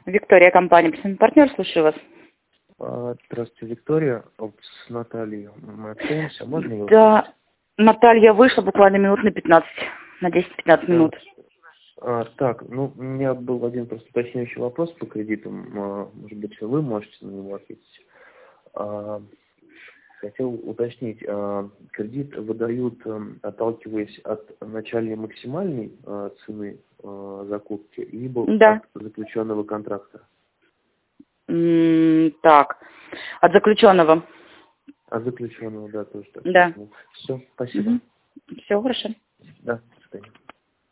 Виктория, компания «Партнер», слушаю вас. Здравствуйте, Виктория. Вот с Натальей мы общаемся. Можно ее Да, услышать? Наталья вышла буквально минут на 15, на 10-15 минут. Так, ну, у меня был один просто уточняющий вопрос по кредитам. Может быть, вы можете на него ответить. Хотел уточнить, кредит выдают, отталкиваясь от начальной максимальной цены закупки, либо Да. от заключенного контракта? Так, от заключенного. От заключенного, да, тоже так. Да. Все, спасибо. Все хорошо. Да, до свидания.